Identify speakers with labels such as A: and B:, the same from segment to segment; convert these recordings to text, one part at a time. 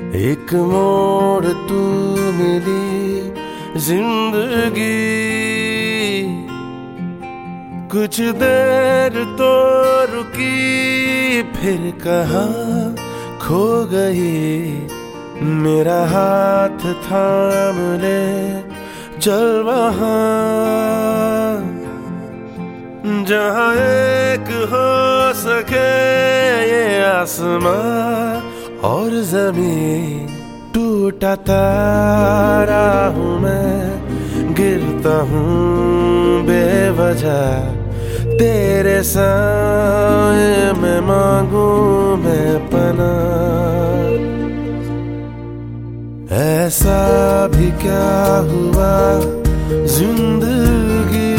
A: एक मोड़ तू मिली जिंदगी, कुछ देर तो रुकी फिर कहाँ खो गई। मेरा हाथ थाम ले चल वहाँ जहाँ एक हो सके ये आसमां और जमीन। टूटा तारा हूँ मैं, गिरता हूँ बेवजह, तेरे साए में मांगू मैं पनाह। ऐसा भी क्या हुआ जिंदगी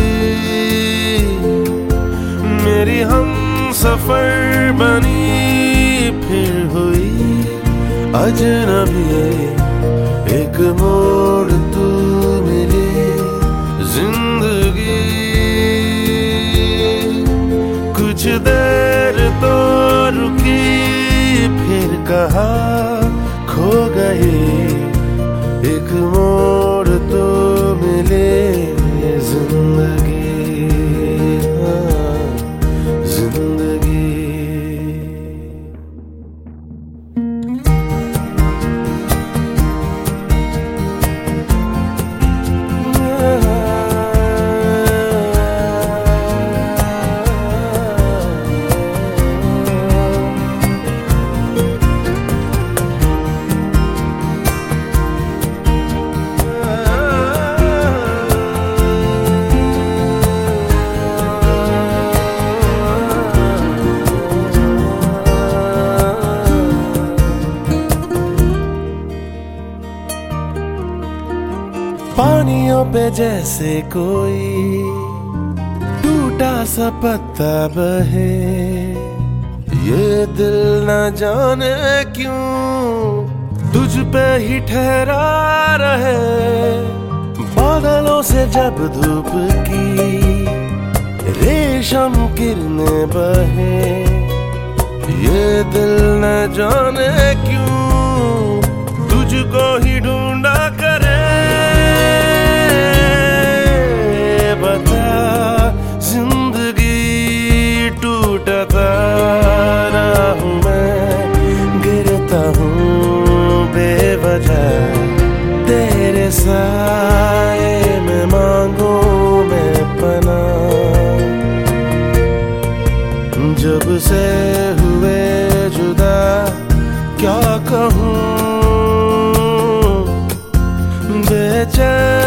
A: मेरी हम सफर बनी फिर हुई अजनबी। एक मोड़ तू मिली जिंदगी, कुछ देर तो रुकी फिर कहाँ खो गई। एक मोड़ तो मिले जिंदगी, जिंदगी। पानियों पे जैसे कोई टूटा सा पत्ता बहे, ये दिल न जाने क्यों तुझ पे ही ठहरा रहे। बादलों से जब धूप की रेशम किरणें बहे, ये दिल न जाने क्यों तुझको ही ढूंढा करे। तेरे साए में मांगू मैं पनाह। जब से हुए जुदा क्या कहूँ बेचैन